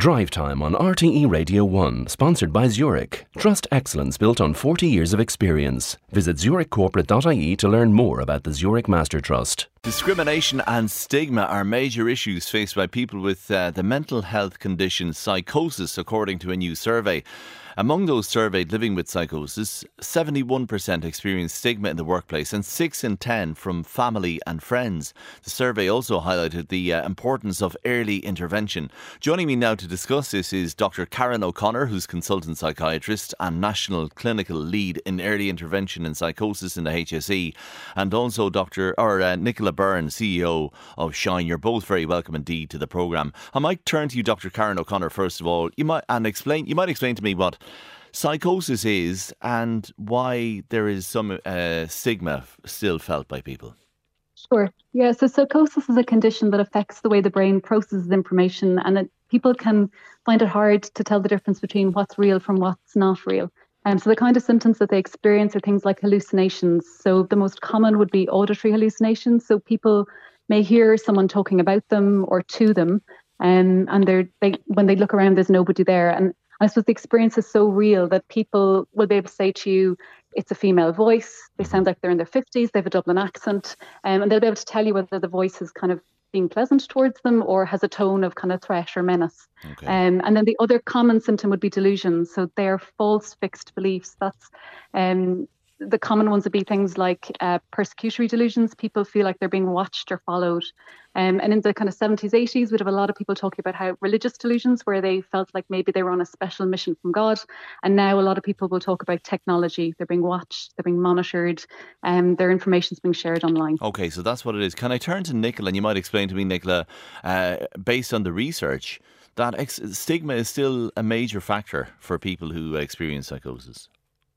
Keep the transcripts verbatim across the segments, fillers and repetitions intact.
Drive Time on R T E Radio one, sponsored by Zurich. Trust excellence built on forty years of experience. Visit zurich corporate dot I E to learn more about the Zurich Master Trust. Discrimination and stigma are major issues faced by people with uh, the mental health condition psychosis, according to a new survey. Among those surveyed living with psychosis, seventy-one percent experience stigma in the workplace and six in ten from family and friends. The survey also highlighted the uh, importance of early intervention. Joining me now to discuss this is Doctor Karen O'Connor, who's consultant psychiatrist and national clinical lead in early intervention in psychosis in the H S E, and also Doctor or uh, Nicola Byrne, C E O of Shine. You're both very welcome indeed to the programme. I might turn to you, Doctor Karen O'Connor, first of all. You might and explain. You might explain to me what psychosis is and why there is some uh, stigma still felt by people. Sure. Yeah, so psychosis is a condition that affects the way the brain processes information, and it, people can find it hard to tell the difference between what's real from what's not real. Um, so the kind of symptoms that they experience are things like hallucinations. So the most common would be auditory hallucinations. So people may hear someone talking about them or to them, um, and they're, they when they look around, there's nobody there. And I suppose the experience is so real that people will be able to say to you, it's a female voice, they sound like they're in their fifties, they have a Dublin accent, um, and they'll be able to tell you whether the voice is kind of being pleasant towards them or has a tone of kind of threat or menace. Okay. Um, and then the other common symptom would be delusions. So they're false fixed beliefs. That's um, the common ones would be things like uh, persecutory delusions. People feel like they're being watched or followed. Um, and in the kind of seventies, eighties, we'd have a lot of people talking about how religious delusions, where they felt like maybe they were on a special mission from God. And now a lot of people will talk about technology. They're being watched, they're being monitored, and um, their information's being shared online. Okay, so that's what it is. Can I turn to Nicola, and you might explain to me, Nicola, uh, based on the research, that ex- stigma is still a major factor for people who experience psychosis?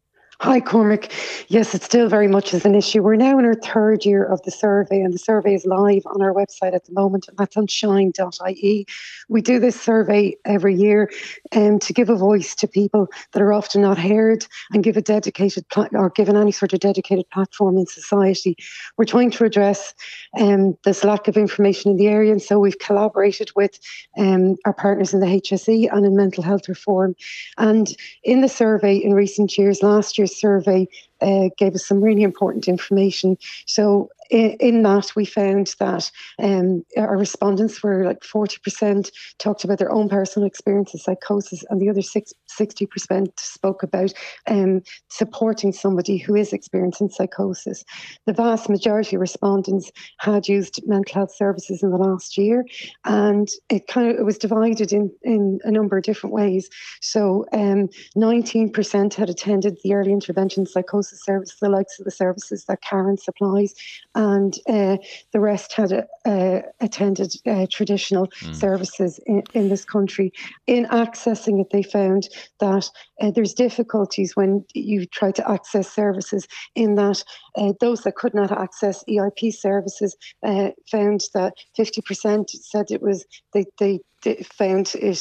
Hi, Cormac. Yes, it still very much is an issue. We're now in our third year of the survey, and the survey is live on our website at the moment, and that's on shine dot I E. We do this survey every year um, to give a voice to people that are often not heard and give a dedicated pla- or given any sort of dedicated platform in society. We're trying to address um, this lack of information in the area, and so we've collaborated with um, our partners in the H S E and in mental health reform. And in the survey in recent years, last year survey uh, gave us some really important information. So in, in that, we found that um, our respondents were like forty percent talked about their own personal experience of psychosis, and the other six, sixty percent spoke about um, supporting somebody who is experiencing psychosis. The vast majority of respondents had used mental health services in the last year, and it kind of it was divided in, in a number of different ways. So um, nineteen percent had attended the early intervention psychosis service, the likes of the services that Karen supplies, and uh, the rest had uh, uh, attended uh, traditional mm. services in, in this country. In accessing it, they found that uh, there's difficulties when you try to access services, in that uh, those that could not access E I P services uh, found that fifty percent said it was, they, they, they found it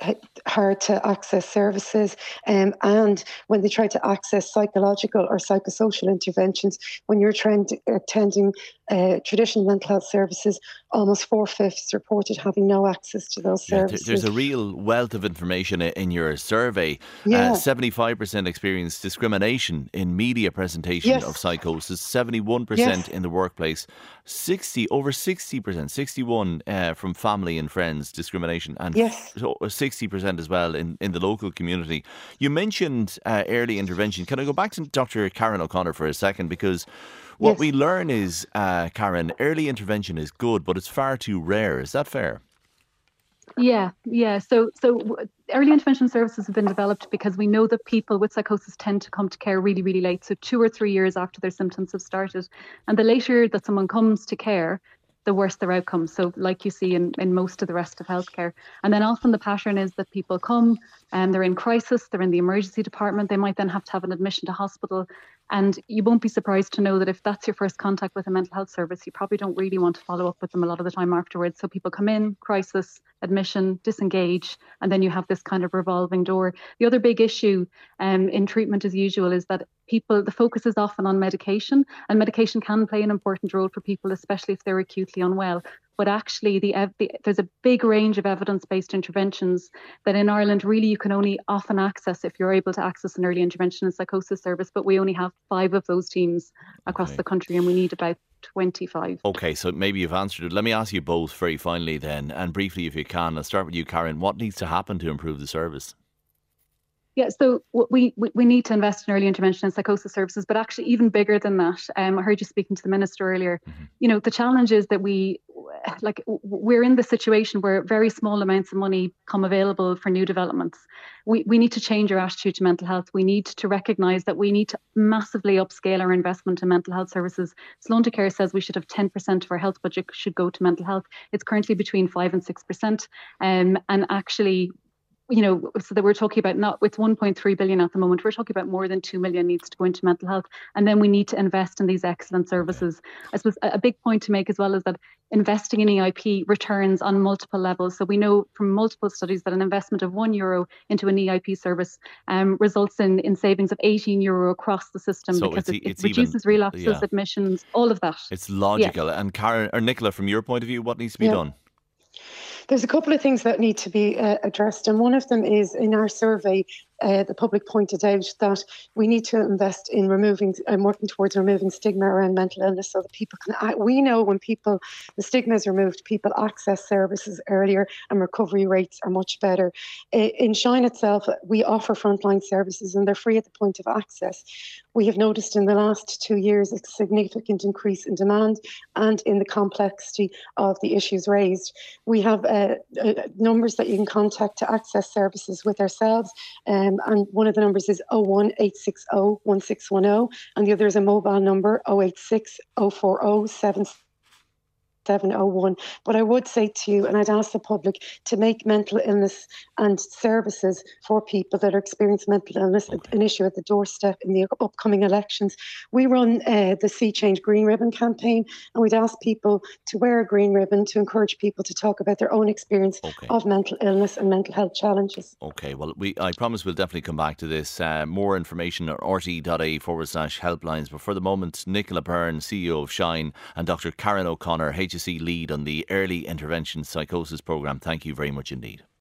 hard to access services, um, and when they try to access psychological or psychosocial interventions, when you're trying to, attending uh, traditional mental health services, almost four-fifths reported having no access to those yeah, services. There's a real wealth of information in your survey. Yeah. Uh, seventy-five percent experienced discrimination in media presentation yes. of psychosis, seventy-one percent yes. in the workplace, sixty over sixty percent, sixty-one uh, from family and friends discrimination, and yes. sixty percent as well in, in the local community. You mentioned uh, early intervention. Can I go back to Doctor Karen O'Connor for a second? Because what yes. we learn is, uh, Karen, early intervention is good, but it's far too rare. Is that fair? Yeah, yeah. So, so early intervention services have been developed because we know that people with psychosis tend to come to care really, really late. So two or three years after their symptoms have started. And the later that someone comes to care, the worse their outcomes. So like you see in, in most of the rest of healthcare. And then often the pattern is that people come and they're in crisis, they're in the emergency department, they might then have to have an admission to hospital. And you won't be surprised to know that if that's your first contact with a mental health service, you probably don't really want to follow up with them a lot of the time afterwards. So people come in, crisis, admission, disengage, and then you have this kind of revolving door. The other big issue um, in treatment as usual is that people, the focus is often on medication, and medication can play an important role for people, especially if they're acutely unwell. but actually the, ev- the there's a big range of evidence-based interventions that in Ireland really you can only often access if you're able to access an early intervention and psychosis service, but we only have five of those teams across Okay. the country, and we need about twenty-five. Okay, so maybe you've answered it. Let me ask you both very finally then, and briefly if you can. I'll start with you, Karen. What needs to happen to improve the service? Yeah, so we, we we need to invest in early intervention and psychosis services, but actually even bigger than that. Um, I heard you speaking to the minister earlier. Mm-hmm. You know, the challenge is that we, like, we're in the situation where very small amounts of money come available for new developments. We we need to change our attitude to mental health. We need to recognise that we need to massively upscale our investment in mental health services. Sloan to Care says we should have ten percent of our health budget should go to mental health. It's currently between five and six percent, um, and actually, you know, so that we're talking about not with one point three billion at the moment, we're talking about more than two million needs to go into mental health. And then we need to invest in these excellent services. Okay. I suppose a big point to make as well is that investing in E I P returns on multiple levels. So we know from multiple studies that an investment of one euro into an E I P service um, results in, in savings of eighteen euro across the system, so because it's, it, it it's reduces even, relapses, yeah. admissions, all of that. It's logical. Yeah. And Karen or Nicola, from your point of view, what needs to be yeah. done? There's a couple of things that need to be uh, addressed, and one of them is in our survey, uh, the public pointed out that we need to invest in removing and uh, working towards removing stigma around mental illness, so that people can. Uh, we know when people the stigma is removed, people access services earlier, and recovery rates are much better. Uh, in Shine itself, we offer frontline services, and they're free at the point of access. We have noticed in the last two years a significant increase in demand and in the complexity of the issues raised. We have uh, uh, numbers that you can contact to access services with ourselves, um, and one of the numbers is oh one eight six oh one six one oh, and the other is a mobile number oh eight six oh four oh seven seven oh one. But I would say to you, and I'd ask the public to make mental illness and services for people that are experiencing mental illness okay. an issue at the doorstep in the upcoming elections. We run uh, the Sea Change Green Ribbon campaign, and we'd ask people to wear a green ribbon to encourage people to talk about their own experience okay. of mental illness and mental health challenges. Okay, well, we I promise we'll definitely come back to this. Uh, more information at rte.ie forward slash helplines. But for the moment, Nicola Byrne, C E O of Shine, and Doctor Karen O'Connor, H S E lead on the Early Intervention Psychosis Programme. Thank you very much indeed.